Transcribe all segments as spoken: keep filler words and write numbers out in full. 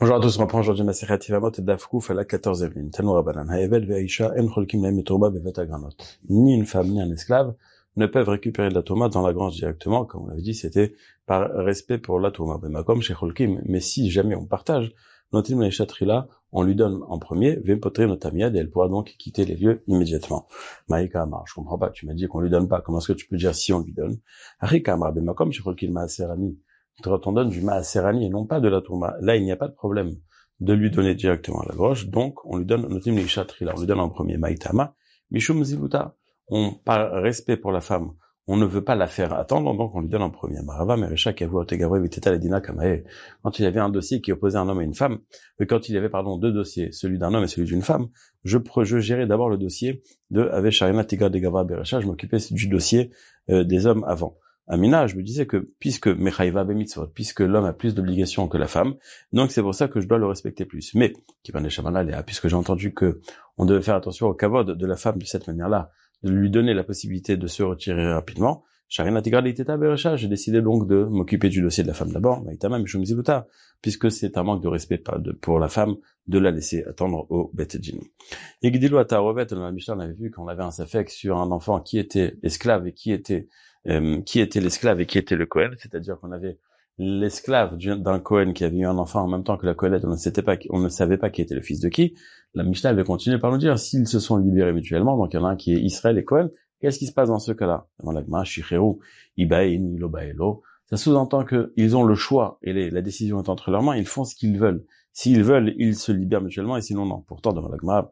Bonjour à tous, on reprend aujourd'hui Masechet Yevamot et Daf Kuf à la quatorzième ligne. Tanu Rabbanan, Ha'evel ve'Aisha en cholkim lahem metorba bevet hagranot. Ni une femme ni un esclave ne peuvent récupérer de la tourma dans la grange directement, comme on l'avait dit, c'était par respect pour la tourma. Bemakom chez cholkim, mais si jamais on partage, notim l'Aisha trila, on lui donne en premier, vempotri notamiad, et elle pourra donc quitter les lieux immédiatement. Maïka Amar, je comprends pas, tu m'as dit qu'on lui donne pas, comment est-ce que tu peux dire si on lui donne? Harika Amar, bemakom chez cholkim ma'aserani. Quand on donne du ma'aserani et non pas de la tourma, là il n'y a pas de problème de lui donner directement à la gauche, donc on lui donne notim l'Aisha trila, on lui donne en premier maïtama, mishum ziluta. On, par respect pour la femme, on ne veut pas la faire attendre, donc on lui donne en premier. Marava, Merecha, Kavu, Otegavre, Viteta, Ledina, Kamae. Quand il y avait un dossier qui opposait un homme et une femme, et quand il y avait, pardon, deux dossiers, celui d'un homme et celui d'une femme, je, je gérais d'abord le dossier de Avesharina, Tiga, Degavra, Berecha, je m'occupais du dossier euh, des hommes avant. Amina, je me disais que, puisque Mechaïva Bemitzvot, puisque l'homme a plus d'obligations que la femme, donc c'est pour ça que je dois le respecter plus. Mais, puisque j'ai entendu que on devait faire attention au kavod de la femme de cette manière-là, de lui donner la possibilité de se retirer rapidement, j'ai décidé donc de m'occuper du dossier de la femme d'abord, puisque c'est un manque de respect pour la femme de la laisser attendre au Bet Din. Et Gdilou Atarovet, dans la Mishnah, on avait vu qu'on avait un safek sur un enfant qui était esclave et qui était euh, qui était l'esclave et qui était le Kohen, c'est-à-dire qu'on avait l'esclave d'un Kohen qui avait eu un enfant en même temps que la Kohelette, on ne savait pas, on ne savait pas qui était le fils de qui. La Mishnah avait continué par nous dire, s'ils se sont libérés mutuellement, donc il y en a un qui est Israël et Kohen, qu'est-ce qui se passe dans ce cas-là? Ça sous-entend qu'ils ont le choix et les, la décision est entre leurs mains, ils font ce qu'ils veulent. S'ils veulent, ils se libèrent mutuellement et sinon non. Pourtant, dans l'Agma,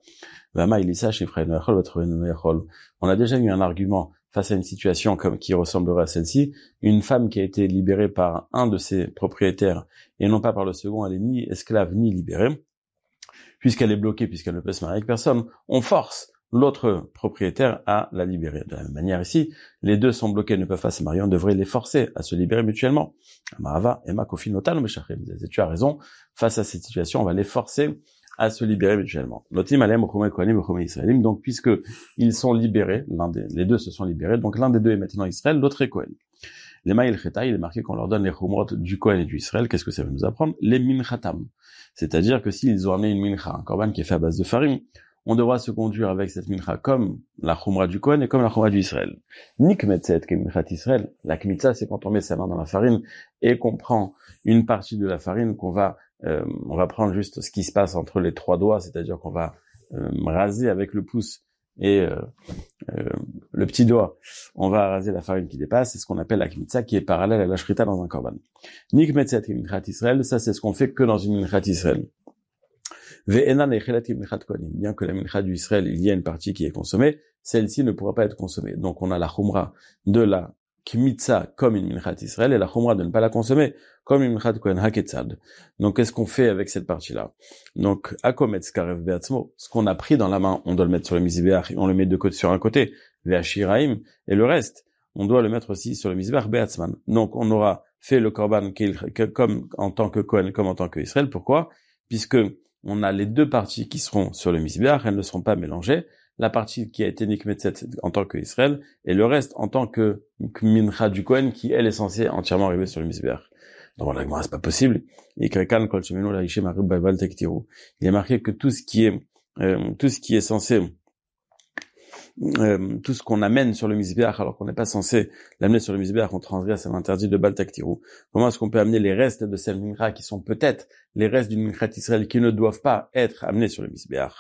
on a déjà eu un argument face à une situation comme qui ressemblerait à celle-ci. Une femme qui a été libérée par un de ses propriétaires et non pas par le second, elle est ni esclave ni libérée. Puisqu'elle est bloquée, puisqu'elle ne peut se marier avec personne, on force l'autre propriétaire à la libérer. De la même manière ici, les deux sont bloqués, ne peuvent pas se marier, on devrait les forcer à se libérer mutuellement. Amahava, Emma, Kofi, Notal, tu as raison, face à cette situation, on va les forcer à se libérer mutuellement. Notim, Alem, Chumé, Kohanim, Chumé, Israélim, donc puisque ils sont libérés, l'un des, les deux se sont libérés, donc l'un des deux est maintenant Israël, l'autre est Kohen. Les Maïl Cheta, il est marqué qu'on leur donne les chumrot du Kohen et du Israël. Qu'est-ce que ça veut nous apprendre? Les minchatam. C'est-à-dire que s'ils ont amené une mincha, un korban qui est fait à base de farine, on devra se conduire avec cette mincha comme la chumra du Kohen et comme la chumra du Israël. Nik metzet ke minchat Israël. La kmitza, c'est quand on met sa main dans la farine et qu'on prend une partie de la farine qu'on va, euh, on va prendre juste ce qui se passe entre les trois doigts, c'est-à-dire qu'on va euh, raser avec le pouce et euh, euh, le petit doigt, on va raser la farine qui dépasse, c'est ce qu'on appelle la kmitza, qui est parallèle à la shrita dans un korban. Nik metzet ke minchat Israël, ça c'est ce qu'on fait que dans une minchat Israël. Ve'ena nechelet ke minchat kohanim, bien que la minchat du Israël, il y a une partie qui est consommée, celle-ci ne pourra pas être consommée. Donc on a la chumra de la kmitza comme une minchat Israël et la chumra de ne pas la consommer comme une minchat kohen haketzad. Donc qu'est-ce qu'on fait avec cette partie-là? Donc akometz karev beatzmo, ce qu'on a pris dans la main, on doit le mettre sur le mizbeach, on le met de côté sur un côté, ve'ashiraim, et le reste, on doit le mettre aussi sur le mizbeach beatzman. Donc on aura fait le korban comme en tant que kohen, comme en tant que Israël. Pourquoi? Puisque on a les deux parties qui seront sur le mizbeach, elles ne seront pas mélangées. La partie qui a été nikmetzet en tant que Israël et le reste en tant que mincha du Kohen qui elle est censée entièrement arriver sur le mizbeach. Donc voilà, c'est pas possible. Il est marqué que tout ce qui est euh, tout ce qui est censé Euh, tout ce qu'on amène sur le mizbeach alors qu'on n'est pas censé l'amener sur le mizbeach, on transgresse à l'interdit de Bal Taktiru. Comment est-ce qu'on peut amener les restes de cette mincha qui sont peut-être les restes d'une mincha Israël qui ne doivent pas être amenés sur le mizbeach?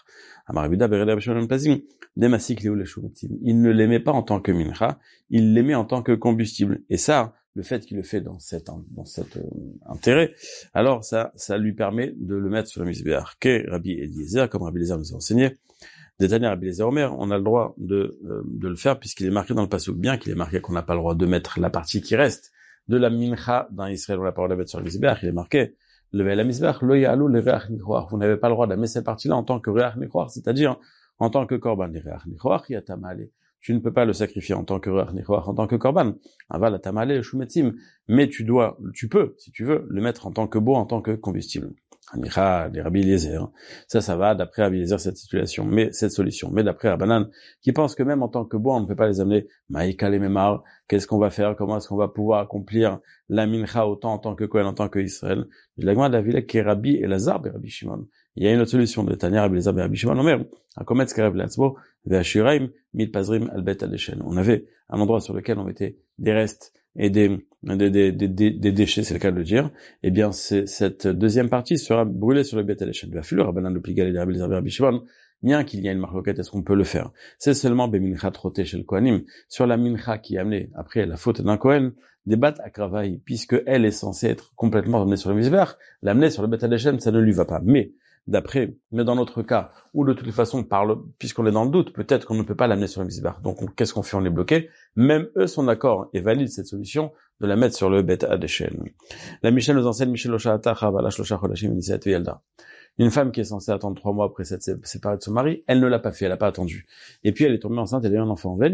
Il ne les met pas en tant que mincha, il les met en tant que combustible. Et ça, le fait qu'il le fait dans cet dans cet euh, intérêt, alors ça ça lui permet de le mettre sur le mizbeach. Que Rabbi Eliezer, comme Rabbi Eliezer nous a enseigné, Détania Rabbi Eliezer Omer, on a le droit de euh, de le faire puisqu'il est marqué dans le pasuk, bien qu'il est marqué qu'on n'a pas le droit de mettre la partie qui reste de la mincha d'un Israël, on n'a pas le droit de la mettre sur le mizbeach, il est marqué le la mizbeach lo ya'alu le reach nichoach, vous n'avez pas le droit de mettre cette partie-là en tant que reach nichoach, c'est-à-dire en tant que korban. Le reach nichoach yatamale, tu ne peux pas le sacrifier en tant que reach nichoach, en tant que korban. Aval atamale shumetzim, mais tu dois, tu peux, si tu veux, le mettre en tant que beau, en tant que combustible. Hanicha, les Rabbi Eliezer. Ça, ça va d'après Rabbi Eliezer, cette situation, mais, cette solution. Mais d'après Rabbanan, qui pense que même en tant que bois, on ne peut pas les amener, Maïka les Memar, qu'est-ce qu'on va faire, comment est-ce qu'on va pouvoir accomplir la mincha autant en tant que Kohen, en tant que Israël? La Gemara de la Villette qui est Rabbi Elazar et Rabbi Shimon. Il y a une autre solution de Tanya, Rabbi Elazar et Rabbi Shimon. Omer, à Kometz Karev Latzbo, Ve'ashiraim, Mil Pazrim, Albet Adeshen. On avait un endroit sur lequel on mettait des restes et des, des, des, des, des, des déchets, c'est le cas de le dire. Eh bien, c'est, cette deuxième partie sera brûlée sur le Bet Adeshen. La fleur, Rabbanan, le Pligal et Rabbi Elazar et Rabbi Shimon. Bien qu'il y ait une marloquette, est-ce qu'on peut le faire? C'est seulement Bemincha Troté chez le Kohanim, sur la mincha qui est amenée après la faute d'un Kohen, des bat à Kravaï, puisque elle est censée être complètement amenée sur le misbéach, l'amener sur le Bet Adeshen, ça ne lui va pas. Mais, d'après, mais dans notre cas, ou de toutes les façons, par le, puisqu'on est dans le doute, peut-être qu'on ne peut pas l'amener sur le misbéach. Donc, on, qu'est-ce qu'on fait? On les bloqué. Même eux sont d'accord et valident cette solution de la mettre sur le Bet Adeshen. La Michel nous enseigne, Michel Oshata, Chavala, Shlosha, Chodashim, Nisat, Yelda. Une femme qui est censée attendre trois mois après s'être séparée de son mari, elle ne l'a pas fait, elle n'a pas attendu. Et puis elle est tombée enceinte, elle a eu un enfant. On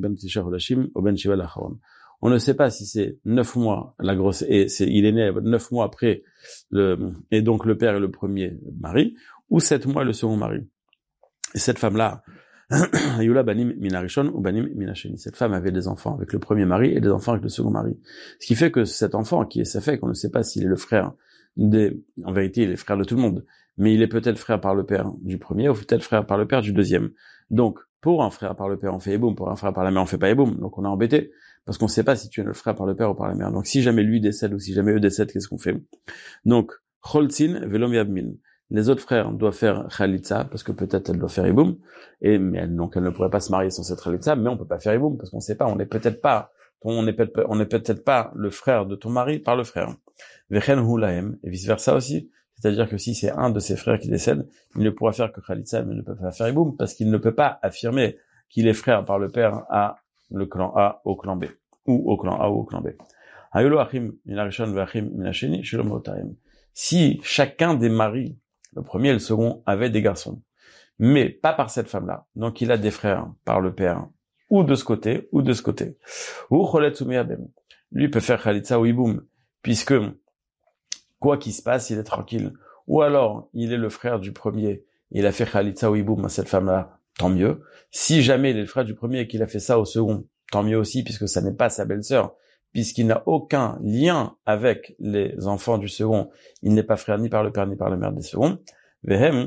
ne sait pas si c'est neuf mois, la grosse, et c'est, il est né neuf mois après le, et donc le père est le premier mari, ou sept mois le second mari. Et cette femme-là, Ayula banim minarishon ou banim minasheni. Cette femme avait des enfants avec le premier mari et des enfants avec le second mari. Ce qui fait que cet enfant, qui est sa fait qu'on ne sait pas s'il est le frère des, en vérité, il est frère de tout le monde, mais il est peut-être frère par le père du premier ou peut-être frère par le père du deuxième. Donc, pour un frère par le père, on fait eboum, pour un frère par la mère, on fait pas eboum. Donc, on est embêté parce qu'on ne sait pas si tu es le frère par le père ou par la mère. Donc, si jamais lui décède ou si jamais eux décèdent, qu'est-ce qu'on fait? Donc, choltzin velom yabmin. Les autres frères doivent faire khalitza parce que peut-être elle doit faire eboum, et mais elle, donc elle ne pourrait pas se marier sans cette khalitza, mais on peut pas faire eboum parce qu'on sait pas, on n'est peut-être pas, on n'est peut-être, on n'est peut-être pas le frère de ton mari par le frère. Vechen hu lahem, et vice versa aussi. C'est-à-dire que si c'est un de ses frères qui décède, il ne pourra faire que khalitza, mais il ne peut pas faire eboum parce qu'il ne peut pas affirmer qu'il est frère par le père à le clan A au clan B, ou au clan A ou au clan B. Hayolo achim minarishon ve'achim minasheni shelom motaim. Si chacun des maris, le premier et le second, avaient des garçons, mais pas par cette femme-là, donc il a des frères par le père, ou de ce côté, ou de ce côté. Ou cholet sumiyabem. Lui peut faire khalitza ou iboum, puisque quoi qu'il se passe, il est tranquille. Ou alors, il est le frère du premier, il a fait khalitza ou iboum à cette femme-là, tant mieux. Si jamais il est le frère du premier et qu'il a fait ça au second, tant mieux aussi, puisque ça n'est pas sa belle-sœur, puisqu'il n'a aucun lien avec les enfants du second, il n'est pas frère ni par le père ni par la mère des seconds. Vehem,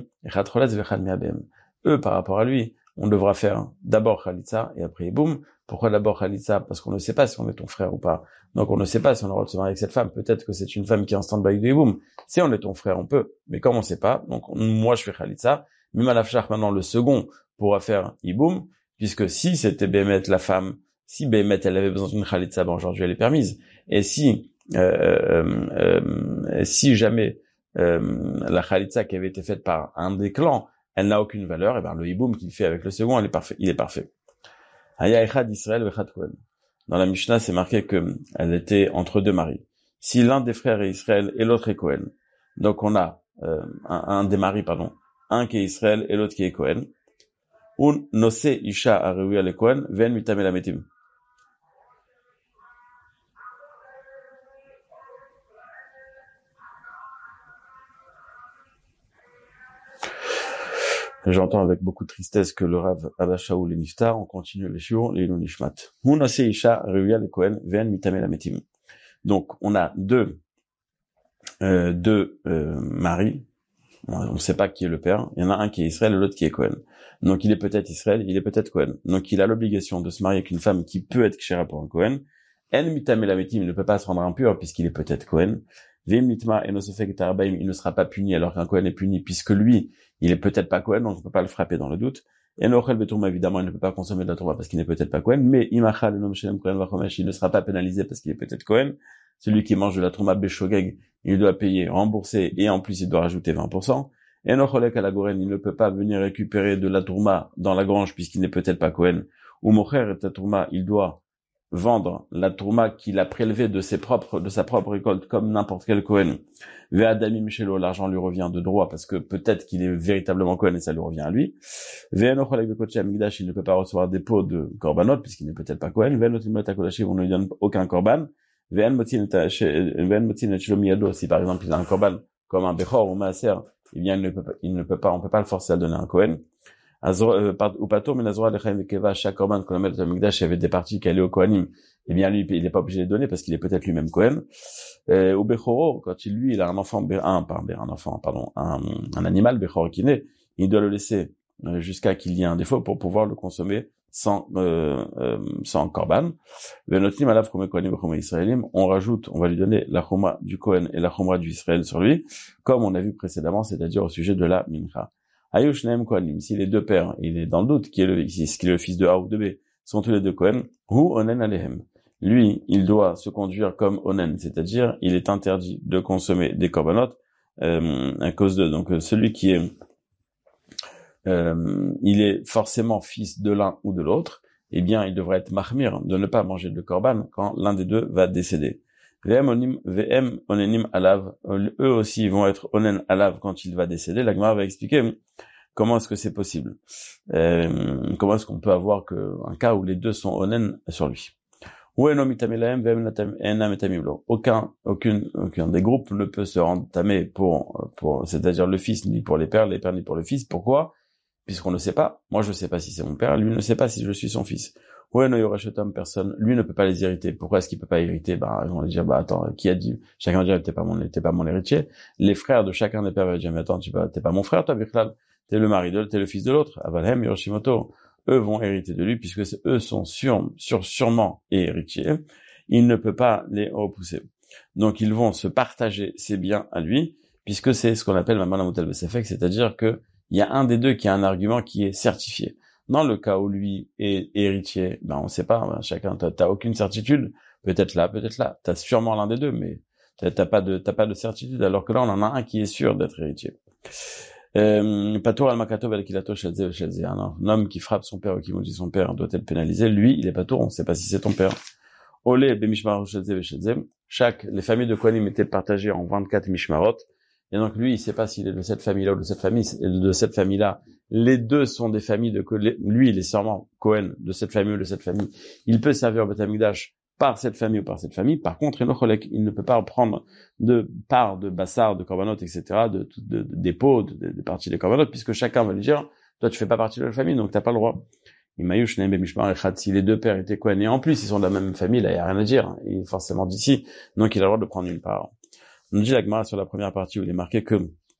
eux, par rapport à lui, on devra faire d'abord khalitza et après iboum. Pourquoi d'abord khalitza? Parce qu'on ne sait pas si on est ton frère ou pas. Donc on ne sait pas si on a le droit de se marier avec cette femme. Peut-être que c'est une femme qui est en stand-by de iboum. Si on est ton frère, on peut. Mais comme on ne sait pas, donc moi je fais khalitza. Mimalafshach, maintenant le second pourra faire iboum, puisque si c'était Bémet la femme, si Bémet elle avait besoin d'une khalitza, ben aujourd'hui elle est permise. Et si euh, euh, euh, si jamais euh, la khalitza qui avait été faite par un des clans, elle n'a aucune valeur, et ben le hiboum qu'il fait avec le second, elle est parfait, il est parfait. Haya echad Israël vechad Kohen. Dans la Mishnah, c'est marqué que elle était entre deux maris. Si l'un des frères est Israël et l'autre est Kohen, donc on a euh, un, un des maris, pardon, un qui est Israël et l'autre qui est Kohen. Un nose isha areouya le Kohen ven mitame la metim. J'entends avec beaucoup de tristesse que le Rav Abba Shaul est niftar. On continue les shiur, les ilun nishmat. Hu nase isha reuya le Kohen ve'en mitame la metim. Donc, on a deux, euh, deux euh, maris. On ne sait pas qui est le père. Il y en a un qui est Israël et l'autre qui est Kohen. Donc, il est peut-être Israël, il est peut-être Kohen. Donc, il a l'obligation de se marier avec une femme qui peut être kshera pour un Kohen. En mitame la metim, il ne peut pas se rendre impur puisqu'il est peut-être Kohen. Ve'en mitma enosofek tarbaim, il ne sera pas puni alors qu'un Kohen est puni puisque lui, il est peut-être pas Kohen, donc on peut pas le frapper dans le doute. Et Nochel Betourma, évidemment, il ne peut pas consommer de la tourma parce qu'il n'est peut-être pas Kohen, mais Imachal le nom Shelem Kohen Vachomesh, il ne sera pas pénalisé parce qu'il est peut-être Kohen. Celui qui mange de la tourma Beshogeg, il doit payer, rembourser, et en plus il doit rajouter vingt pour cent. Et Nocholek à la Goren, il ne peut pas venir récupérer de la tourma dans la grange puisqu'il n'est peut-être pas Kohen. Ou Mocher et ta tourma, il doit vendre la tourma qu'il a prélevée de ses propres, de sa propre récolte comme n'importe quel Kohen. Ve'adami Michelo, l'argent lui revient de droit parce que peut-être qu'il est véritablement Kohen et ça lui revient à lui. Ve'anocholek bekoche amigdash, il ne peut pas recevoir des pots de korbanot puisqu'il n'est peut-être pas Kohen. Ve'anotimot akodashim, on ne lui donne aucun korban. Ve'an motin et shlomi yado, si par exemple il a un korban comme un Bechor ou Maaser, eh bien, il ne peut pas, il ne peut pas, on peut pas le forcer à donner un Kohen. Ou Patour, mais Nazora, Lechem, Keva, chaque Korban, qu'on met dans le Mikdash, il y avait des parties qui allaient au Kohanim. Eh bien, lui, il n'est pas obligé de les donner parce qu'il est peut-être lui-même Kohen. Ou Bechoro, quand il, lui, il a un enfant, un, pardon, un enfant, pardon, un, un animal, Bechor qui naît, il doit le laisser jusqu'à qu'il y ait un défaut pour pouvoir le consommer sans, euh, euh, sans Korban. On rajoute, on va lui donner la Choma du Kohen et la Choma du Israël sur lui, comme on a vu précédemment, c'est-à-dire au sujet de la Mincha. Ayushnaim Kohanim, si les deux pères, il est dans le doute, qui est le, qui est le fils de A ou de B, sont tous les deux Kohen, Hu Onen Alehem. Lui, il doit se conduire comme Onen, c'est-à-dire, il est interdit de consommer des korbanot, euh, à cause de, donc, celui qui est, euh, il est forcément fils de l'un ou de l'autre, eh bien, il devrait être mahmir de ne pas manger de korban quand l'un des deux va décéder. V M onenim alav, eux aussi vont être onen alav quand il va décéder. La Gemara va expliquer comment est-ce que c'est possible. Euh, comment est-ce qu'on peut avoir que un cas où les deux sont onen sur lui. Aucun, aucune, aucun des groupes ne peut se entamer pour, pour, c'est-à-dire le fils ni pour les pères, les pères ni pour le fils. Pourquoi? Puisqu'on ne sait pas. Moi, je ne sais pas si c'est mon père. Lui ne sait pas si je suis son fils. Ouais, no yorashotam, personne. Lui ne peut pas les hériter. Pourquoi est-ce qu'il peut pas hériter? Bah, ils vont dire, bah, attends, qui a dit? Chacun va dire, t'es pas mon, t'es pas mon héritier. Les frères de chacun des pères vont dire, mais attends, tu pas, t'es pas mon frère, toi, Birklal. T'es le mari de, t'es le fils de l'autre. Avalhem, Hiroshimoto. Eux vont hériter de lui, puisque eux sont sûrs, sûrs, sûrement héritiers. Il ne peut pas les repousser. Donc, ils vont se partager ses biens à lui, puisque c'est ce qu'on appelle Maman Amutal Besefek, c'est-à-dire que il y a un des deux qui a un argument qui est certifié. Dans le cas où lui est héritier, ben on sait pas, ben, chacun, t'as, t'as aucune certitude, peut-être là, peut-être là, t'as sûrement l'un des deux, mais t'as, t'as pas de, t'as pas de certitude, alors que là on en a un qui est sûr d'être héritier. Patour al-Makato vel-Kilato shelze shelze, un homme qui frappe son père ou qui maudit son père doit être pénalisé, lui il est patour, on sait pas si c'est ton père. Olé bemishmarot shelze shelze, chaque, les familles de Kohanim étaient partagées en vingt-quatre mishmarot. Et donc lui, il sait pas s'il est de cette famille-là ou de cette famille, de cette famille-là. Les deux sont des familles de lui, il est sûrement Cohen de cette famille ou de cette famille. Il peut servir au Beth Amikdash par cette famille ou par cette famille. Par contre, il ne peut pas prendre de part de bassar, de korbanot, et cetera, de, de, de dépôt, de, de, de partie des korbanot, puisque chacun va lui dire, toi, tu fais pas partie de la famille, donc t'as pas le droit. Si les deux pères étaient Cohen, et en plus, ils sont de la même famille, là, il y a rien à dire. Il est forcément d'ici. Donc, il a le droit de prendre une part. On dit la Gemara sur la première partie où il est marqué que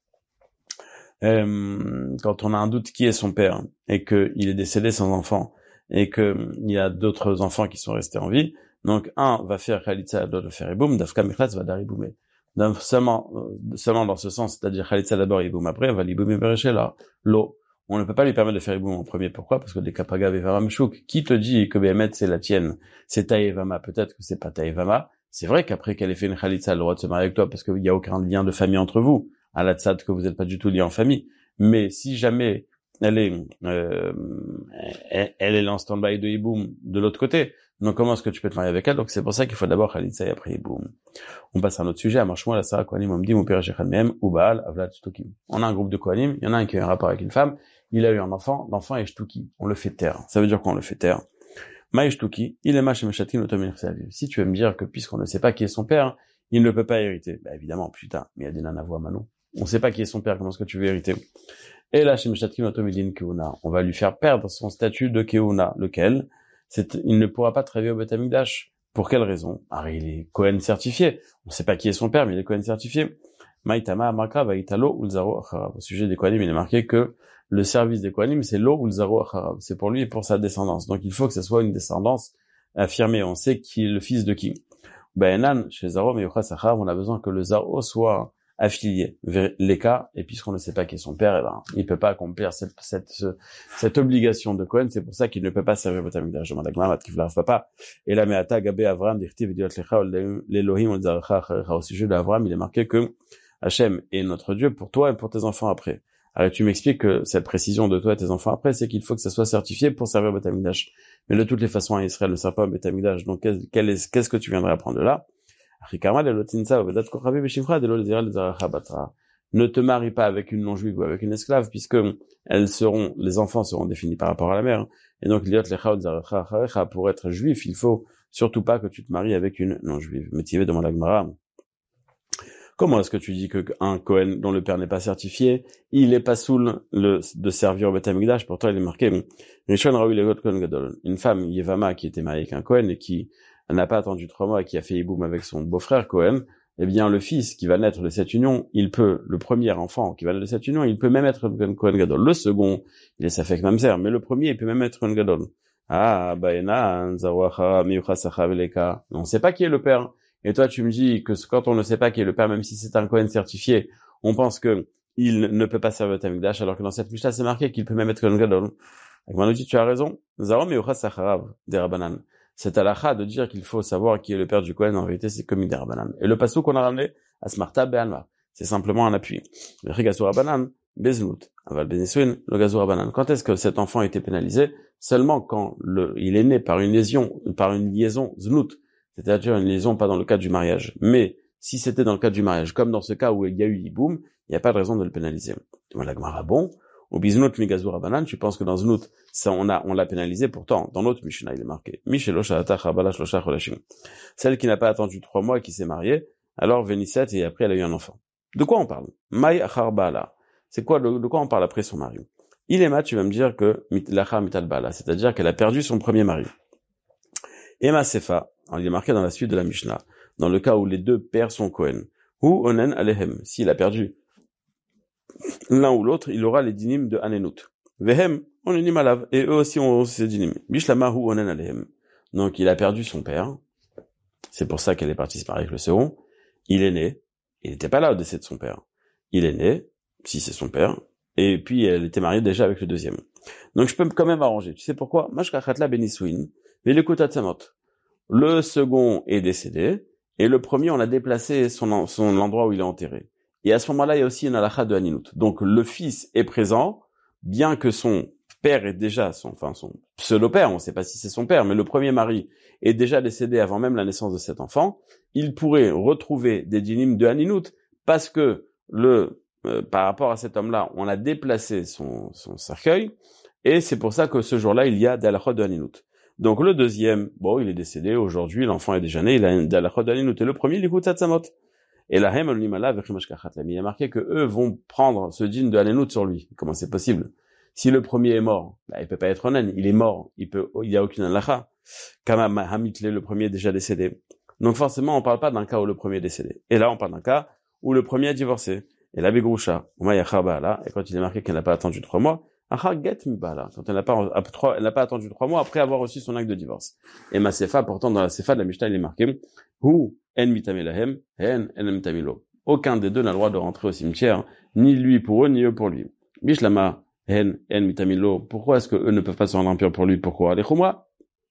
euh, quand on a un doute qui est son père et qu'il est décédé sans enfant et qu'il y a d'autres enfants qui sont restés en vie, donc un va faire Khalitsa, l'autre va faire Iboum, Dafka Mechlatz va dar Iboumé. Seulement, seulement dans ce sens, c'est-à-dire Khalitsa d'abord Iboum après, va l'Iboumé Bereché là, l'eau. On ne peut pas lui permettre de faire Iboum en premier. Pourquoi? Parce que des Kapaga Vevaram Chouk, qui te dit que Behemet c'est la tienne? C'est Taïvama, peut-être que c'est pas Taïvama. C'est vrai qu'après qu'elle ait fait une khalitsa, elle a le droit de se marier avec toi parce qu'il n'y a aucun lien de famille entre vous. À la tzad que vous n'êtes pas du tout liés en famille. Mais si jamais elle est, euh, elle, elle est en stand-by de Iboum de l'autre côté, donc comment est-ce que tu peux te marier avec elle? Donc c'est pour ça qu'il faut d'abord khalitsa et après Iboum. On passe à un autre sujet. À Marshmoua, la Sarah Kohanim, on me dit, mon père Shechan Mehem, ou Baal, Avlat, Shtukim. On a un groupe de Kohanim, il y en a un qui a eu un rapport avec une femme, il a eu un enfant, l'enfant est Shtuki. On le fait taire. Ça veut dire qu'on le fait taire. Maïshtuki, il est machéméchatin automir. Si tu veux me dire que puisqu'on ne sait pas qui est son père, il ne peut pas hériter. Bah évidemment, putain, mais il y a des nanavois Manon. On ne sait pas qui est son père, comment est-ce que tu veux hériter? Et là, shemeshatim automidin keuna, on va lui faire perdre son statut de keuna, lequel, c'est, il ne pourra pas travailler au Beth Amikdash. Pour quelle raison? Ah, il est Cohen certifié. On ne sait pas qui est son père, mais il est Cohen certifié. Maïtama Amaka Vaitalo Ulzaro Acharav. Au sujet des Kohanim, il est marqué que le service des Kohanim, c'est l'eau ou le zaro acharav. C'est pour lui et pour sa descendance. Donc il faut que ce soit une descendance affirmée. On sait qui est le fils de qui. Be'enan, chez Zaro, mais Yochas Acharav, on a besoin que le Zaro soit affilié vers l'Eka, et puisqu'on ne sait pas qui est son père, eh ben, il peut pas accomplir cette, cette, cette obligation de Cohen. C'est pour ça qu'il ne peut pas servir Beth Amikdash. Je demande à Gmar, Matkivla Papa. Et la Meata, Gabé Avram, Dirti, Vidiot Lecha, l'Elohim, Al-Zaracha, au sujet d'Avram, il est marqué que Hachem est notre Dieu pour toi et pour tes enfants après. Alors tu m'expliques que cette précision de toi et tes enfants après, c'est qu'il faut que ça soit certifié pour servir Beth Amikdash. Mais de toutes les façons, Israël ne sert pas Beth Amikdash. Donc qu'est-ce, qu'est-ce que tu viendrais apprendre de là? Ne te marie pas avec une non-juive ou avec une esclave, puisque elles seront, les enfants seront définis par rapport à la mère. Et donc, pour être juif, il faut surtout pas que tu te maries avec une non-juive. Mais tu demande à Gemara. Comment est-ce que tu dis que un Kohen dont le père n'est pas certifié, il est pas soul le, de servir au Beth Amikdash, pourtant il est marqué, Rishon Raoui Legot Kohen Gadol, une femme, Yevama, qui était mariée avec un Kohen et qui n'a pas attendu trois mois et qui a fait Yiboum avec son beau-frère Kohen, eh bien, le fils qui va naître de cette union, il peut, le premier enfant qui va naître de cette union, il peut même être un Kohen Gadol. Le second, il est Safek Mamzer, mais le premier, il peut même être Kohen Gadol. Ah, Baena, Zawacha, Miyucha Sacha Veleka. On ne sait pas qui est le père. Et toi, tu me dis que quand on ne sait pas qui est le père, même si c'est un Kohen certifié, on pense que il ne peut pas servir le Mikdash, alors que dans cette Mishnah, c'est marqué qu'il peut même être Kohen Gadol. Agmano dit, tu as raison. Zarom Miyucha Sacharav, des Rabbanan. C'est halakha de dire qu'il faut savoir qui est le père du Kohen, en vérité, c'est comme des Rabbanan. Et le passouk qu'on a ramené, Asmarta Be'alma, c'est simplement un appui. Le Chigasur Rabbanan, Beznut, Aval Beniswin, le Gazur Rabbanan. Quand est-ce que cet enfant a été pénalisé? Seulement quand le, il est né par une liaison, par une liaison Znut, c'est-à-dire une liaison pas dans le cadre du mariage. Mais si c'était dans le cadre du mariage, comme dans ce cas où il y a eu Yiboum, il n'y a pas de raison de le pénaliser. Voilà, Gemara, bon. Au Biznut Migazur Rabbanan, tu penses que dans Znut, ça, on a, on l'a pénalisé, pourtant, dans l'autre Mishnah, il est marqué. Celle qui n'a pas attendu trois mois et qui s'est mariée, alors Vénisset, et après elle a eu un enfant. De quoi on parle? Maï achar bala. C'est quoi, de, de quoi on parle après son mari? Il est mat, tu vas me dire que l'achar mital bala, c'est-à-dire qu'elle a perdu son premier mari. Et ma sefa, il est marqué dans la suite de la Mishnah, dans le cas où les deux pères sont Kohen, ou onen alehem, s'il a perdu l'un ou l'autre, il aura les dynimes de Hanenut. Vehem, onenim alav, et eux aussi ont ces dynimes. Bishlamahu onen alehem. Donc il a perdu son père, c'est pour ça qu'elle est partie se marier avec le second. Il est né, il n'était pas là au décès de son père. Il est né, si c'est son père, et puis elle était mariée déjà avec le deuxième. Donc je peux quand même arranger. Tu sais pourquoi? Mashkachatla beniswin, velekutatsamot. Le second est décédé, et le premier, on a déplacé son, son endroit où il est enterré. Et à ce moment-là, il y a aussi une halakha de Haninut. Donc le fils est présent, bien que son père est déjà, son, enfin son pseudo-père, on ne sait pas si c'est son père, mais le premier mari est déjà décédé avant même la naissance de cet enfant. Il pourrait retrouver des dynimes de Haninut parce que le, euh, par rapport à cet homme-là, on a déplacé son, son cercueil, et c'est pour ça que ce jour-là, il y a des halakha de Haninut. Donc le deuxième, bon, il est décédé aujourd'hui, l'enfant est déjà né, il a une halakha de Haninut, et le premier, il écoute Tzamot. Et la hem al-nimala avec il y a marqué que eux vont prendre ce dîne de Hanenut sur lui. Comment c'est possible? Si le premier est mort, bah, il peut pas être onen, il est mort, il peut, il y a aucune halakha. Kama Hamitle, le premier est déjà décédé. Donc forcément, on parle pas d'un cas où le premier est décédé. Et là, on parle d'un cas où le premier a divorcé. Et la Begrusha, et quand il est marqué qu'elle n'a pas attendu trois mois, quand elle n'a pas, elle n'a pas attendu trois mois après avoir reçu son acte de divorce. Et ma sefa, pourtant, dans la sefa de la Mishnah, il est marqué, Hu en mitamelahem, en en mitamilo. Aucun des deux n'a le droit de rentrer au cimetière, ni lui pour eux, ni eux pour lui. Bishlama, en en mitamilo. Pourquoi est-ce que eux ne peuvent pas se rendre impurs pour lui? Pourquoi? Les chumra.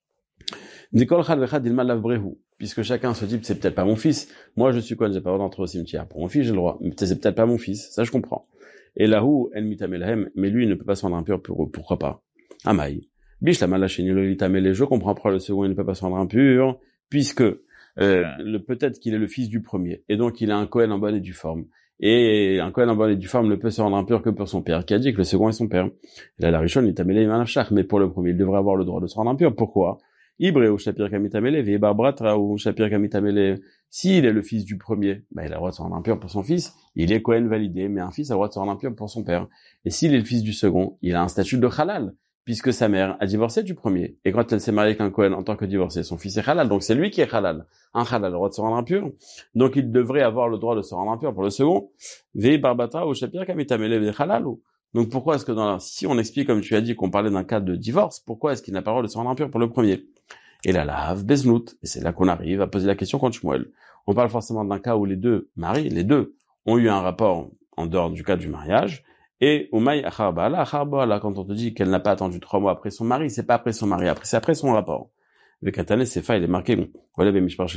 Nikol chad vechad dilma lavbrehu. Puisque chacun se dit, c'est peut-être pas mon fils. Moi, je suis quoi? J'ai pas le droit d'entrer au cimetière. Pour mon fils, j'ai le droit. Mais c'est peut-être pas mon fils. Ça, je comprends. Et là où en mitamelahem, mais lui, il ne peut pas se rendre impur pour eux. Pourquoi pas? Amaï. Bishlama la chenilo litamele. Je comprends pourquoi le second, il ne peut pas se rendre impur, puisque Euh, le, peut-être qu'il est le fils du premier, et donc il a un Kohen en bonne et due forme. Et un Kohen en bonne et due forme ne peut se rendre impur que pour son père, qui a dit que le second est son père. Là, la Rishon, il t'a mêlé mais pour le premier, il devrait avoir le droit de se rendre impur. Pourquoi? Ibré ou Shapir Kamitamele, Vebarbratra ou Shapir Kamitamele. S'il est le fils du premier, bah, il a le droit de se rendre impur pour son fils. Il est Kohen validé, mais un fils a le droit de se rendre impur pour son père. Et s'il est le fils du second, il a un statut de halal, puisque sa mère a divorcé du premier. Et quand elle s'est mariée avec un Kohen en tant que divorcée, son fils est halal. Donc c'est lui qui est halal. Un halal a le droit de se rendre impur. Donc il devrait avoir le droit de se rendre impur pour le second. Vei barbatra ou shapir kamitamele ve halal. Donc pourquoi est-ce que dans la, si on explique comme tu as dit qu'on parlait d'un cas de divorce, pourquoi est-ce qu'il n'a pas le droit de se rendre impur pour le premier? Et la lave beznut. Et c'est là qu'on arrive à poser la question contre Shmuel. On parle forcément d'un cas où les deux maris, les deux, ont eu un rapport en dehors du cas du mariage. Et Umaï Acharbala, Acharbala, quand on te dit qu'elle n'a pas attendu trois mois après son mari, c'est pas après son mari, après c'est après son rapport. Le Katané, c'est fa, il est marqué, voilà,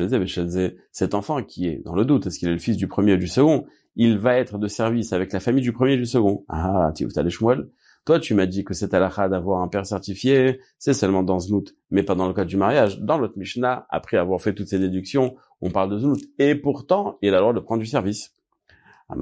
cet enfant qui est dans le doute, est-ce qu'il est le fils du premier ou du second, il va être de service avec la famille du premier et du second. Ah, tu as les Shmuel. Toi, tu m'as dit que c'est halakha d'avoir un père certifié, c'est seulement dans Znout, mais pas dans le cas du mariage. Dans l'autre Mishnah, après avoir fait toutes ces déductions, on parle de Znout. Et pourtant, il a le droit de prendre du service. On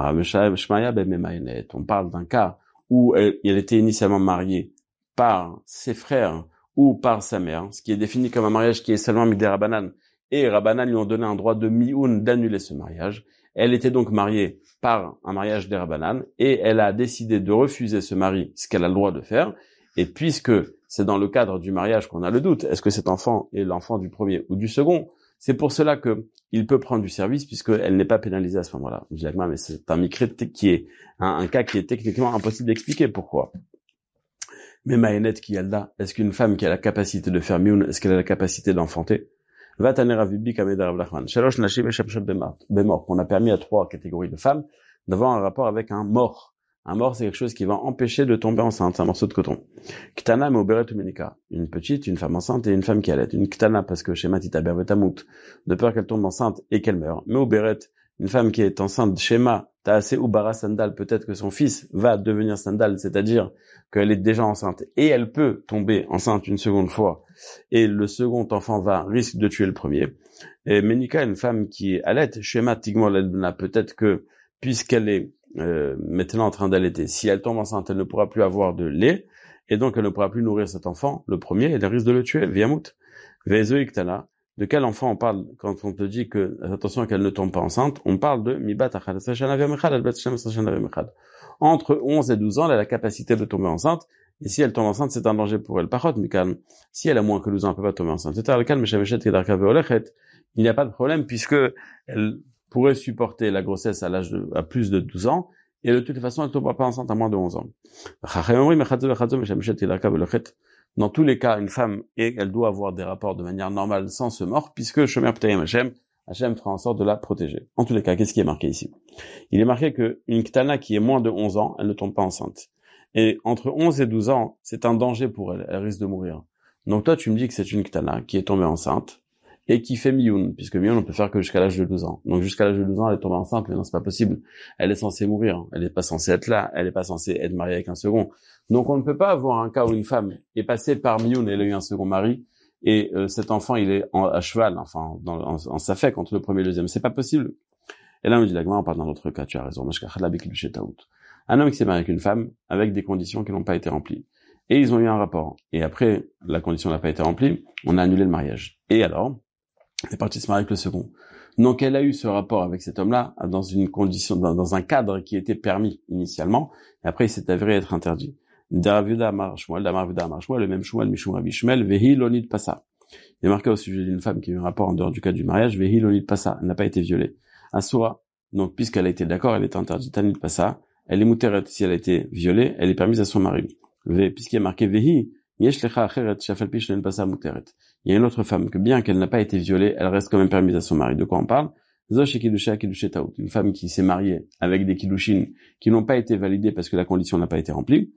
parle d'un cas où elle, elle était initialement mariée par ses frères ou par sa mère, ce qui est défini comme un mariage qui est seulement midé Rabbanan, et Rabbanan lui ont donné un droit de mi'oun d'annuler ce mariage. Elle était donc mariée par un mariage des Rabbanan et elle a décidé de refuser ce mari, ce qu'elle a le droit de faire. Et puisque c'est dans le cadre du mariage qu'on a le doute, est-ce que cet enfant est l'enfant du premier ou du second? C'est pour cela que il peut prendre du service puisqu'elle n'est pas pénalisée à ce moment-là. Je dis, mais c'est un micré qui est un, un cas qui est techniquement impossible d'expliquer pourquoi. Mais Maïnet qui Yalda, est-ce qu'une femme qui a la capacité de faire mioun, est-ce qu'elle a la capacité d'enfanter? Va taner Ravibi Kamedar Avlachman. Shalosh Nashim et Shamshot Bemor. On a permis à trois catégories de femmes d'avoir un rapport avec un mort. Un mort, c'est quelque chose qui va empêcher de tomber enceinte, c'est un morceau de coton. Ktana meoberet umenika. Une petite, une femme enceinte et une femme qui allait. Une ktana parce que chez Matita bervetamut, de peur qu'elle tombe enceinte et qu'elle meure. Meoberet, une femme qui est enceinte, schéma, Taase Ubara Sandal, peut-être que son fils va devenir Sandal, c'est-à-dire qu'elle est déjà enceinte et elle peut tomber enceinte une seconde fois et le second enfant va risque de tuer le premier. Et Menika, une femme qui est allait, schéma Tigmol Elbna, peut-être que puisqu'elle est euh, maintenant en train d'allaiter, si elle tombe enceinte, elle ne pourra plus avoir de lait et donc elle ne pourra plus nourrir cet enfant, le premier, et elle risque de le tuer. Viamout. Vezo Iktana. De quel enfant on parle quand on te dit que, attention qu'elle ne tombe pas enceinte? On parle de Mibat Achad Sashana Vemechad, Albat Sashana Vemechad. Entre onze et douze ans, elle a la capacité de tomber enceinte. Et si elle tombe enceinte, c'est un danger pour elle. Par contre, Mikan, si elle a moins que douze ans, elle peut pas tomber enceinte. C'est le cas, il n'y a pas de problème puisque elle pourrait supporter la grossesse à l'âge de, à plus de douze ans. Et de toute façon, elle ne tombera pas enceinte à moins de onze ans. Dans tous les cas, une femme, elle doit avoir des rapports de manière normale sans se mordre, puisque Shomer Ptayim Hashem, Hashem fera en sorte de la protéger. En tous les cas, qu'est-ce qui est marqué ici? Il est marqué que une ktana qui est moins de onze ans, elle ne tombe pas enceinte. Et entre onze et douze ans, c'est un danger pour elle, elle risque de mourir. Donc toi, tu me dis que c'est une ktana qui est tombée enceinte, et qui fait mioun, puisque mioun, on peut faire que jusqu'à l'âge de douze ans. Donc jusqu'à l'âge de douze ans, elle est tombée enceinte, mais non, c'est pas possible. Elle est censée mourir. Elle n'est pas censée être là. Elle n'est pas censée être mariée avec un second. Donc on ne peut pas avoir un cas où une femme est passée par mioun et elle a eu un second mari, et euh, cet enfant, il est en, à cheval, enfin, dans, en, en safek entre le premier et le deuxième. C'est pas possible. Et là, on dit, là, on parle d'un autre cas, tu as raison. Un homme qui s'est marié avec une femme, avec des conditions qui n'ont pas été remplies. Et ils ont eu un rapport. Et après, la condition n'a pas été remplie, on a annulé le mariage. Et alors, elle est partie se marier avec le second. Donc elle a eu ce rapport avec cet homme-là dans une condition, dans, dans un cadre qui était permis initialement, et après il s'est avéré être interdit. Daravuda Amar Shmuel, Daravuda Amar Shmuel, le même Shmuel, Mishum Rabbi Shmuel, Vehi Lonid Passa. Il est marqué au sujet d'une femme qui a eu un rapport en dehors du cadre du mariage, Vehi Lonid Passa, elle n'a pas été violée. Asura, donc puisqu'elle a été d'accord, elle est interdite, Tanid Passa, elle est mouteret, si elle a été violée, elle est permise à son mari. Puisqu'il est marqué Vehi, il y a une autre femme que bien qu'elle n'a pas été violée, elle reste quand même permise à son mari. De quoi on parle? Une femme qui s'est mariée avec des kiddushin qui n'ont pas été validés parce que la condition n'a pas été remplie.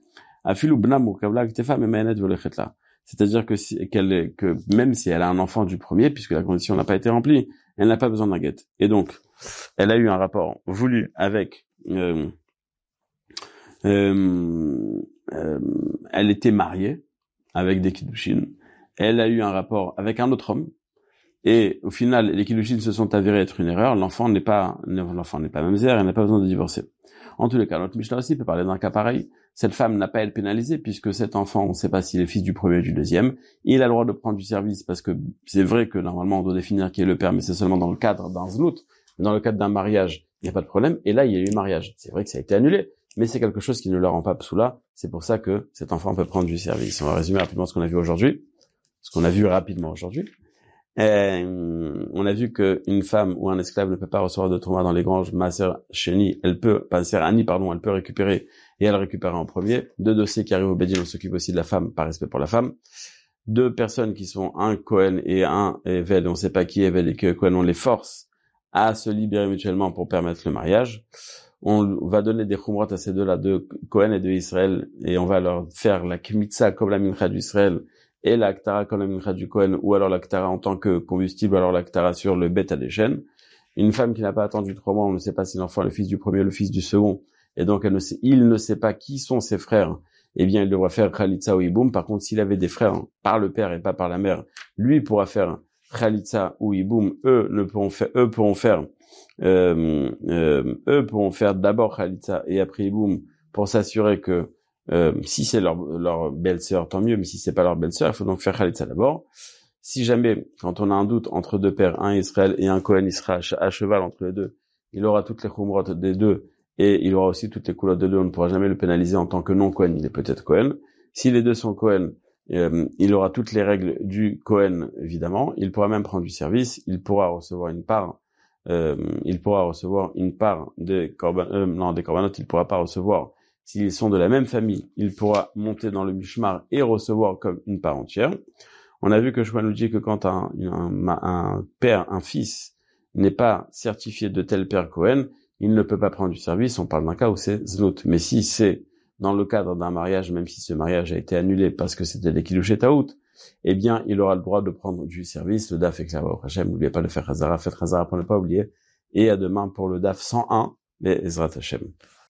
C'est-à-dire que, si, qu'elle, que même si elle a un enfant du premier, puisque la condition n'a pas été remplie, elle n'a pas besoin d'un guet. Et donc, elle a eu un rapport voulu avec... Euh, euh, euh, elle était mariée avec des kiddushin. Elle a eu un rapport avec un autre homme. Et au final, les kiddushin se sont avérés être une erreur. L'enfant n'est pas, l'enfant n'est pas mamzer, elle n'a pas besoin de divorcer. En tous les cas, notre Mishnah aussi peut parler d'un cas pareil. Cette femme n'a pas à être pénalisée puisque cet enfant, on ne sait pas s'il est fils du premier ou du deuxième. Il a le droit de prendre du service parce que c'est vrai que normalement on doit définir qui est le père, mais c'est seulement dans le cadre d'un znout. Dans le cadre d'un mariage, il n'y a pas de problème. Et là, il y a eu mariage. C'est vrai que ça a été annulé, mais c'est quelque chose qui ne le rend pas psoula. C'est pour ça que cet enfant peut prendre du service. On va résumer rapidement ce qu'on a vu aujourd'hui. Ce qu'on a vu rapidement aujourd'hui. Euh, on a vu qu'une femme ou un esclave ne peut pas recevoir de trauma dans les granges. Ma sœur Chéni, elle peut, pas sœur Annie, pardon, elle peut récupérer et elle récupère en premier. Deux dossiers qui arrivent au Bédine, on s'occupe aussi de la femme par respect pour la femme. Deux personnes qui sont un Cohen et un Eved, on ne sait pas qui est Eved et que Cohen, on les force à se libérer mutuellement pour permettre le mariage. On va donner des khumrat à ces deux-là, de Cohen et de Israël, et on va leur faire la kmitza comme la mincha d'Israël et la ktara comme la mincha du Cohen, ou alors la ktara en tant que combustible, ou alors la ktara sur le bête à déchaîne. Une femme qui n'a pas attendu trois mois, on ne sait pas si l'enfant est le fils du premier ou le fils du second, et donc elle ne sait, il ne sait pas qui sont ses frères, eh bien il devra faire khalitza ou iboum. Par contre, s'il avait des frères par le père et pas par la mère, lui pourra faire khalitza ou iboum. Eux ne pourront faire, eux pourront faire, euh, euh, eux pourront faire d'abord khalitza et après iboum pour s'assurer que Euh, si c'est leur, leur belle-sœur, tant mieux, mais si c'est pas leur belle-sœur, il faut donc faire Khalitza d'abord. Si jamais, quand on a un doute entre deux pères, un Israël et un Cohen, il sera à cheval entre les deux, il aura toutes les chumrot des deux, et il aura aussi toutes les coulottes des deux, on ne pourra jamais le pénaliser en tant que non Cohen, il est peut-être Cohen. Si les deux sont Cohen, euh, il aura toutes les règles du Cohen, évidemment, il pourra même prendre du service, il pourra recevoir une part, euh, il pourra recevoir une part des korban, euh, non, des korbanot, il pourra pas recevoir. S'ils sont de la même famille, il pourra monter dans le mishmar et recevoir comme une part entière. On a vu que Shmuel nous dit que quand un, un, un père, un fils, n'est pas certifié de tel père Cohen, il ne peut pas prendre du service. On parle d'un cas où c'est znout. Mais si c'est dans le cadre d'un mariage, même si ce mariage a été annulé parce que c'était des kiddoush et taout, eh bien, il aura le droit de prendre du service. Le daf et au Hashem, n'oubliez pas de faire Hazara, faites Hazara pour ne pas oublier. Et à demain pour le daf cent un, mais Ezrat Hashem.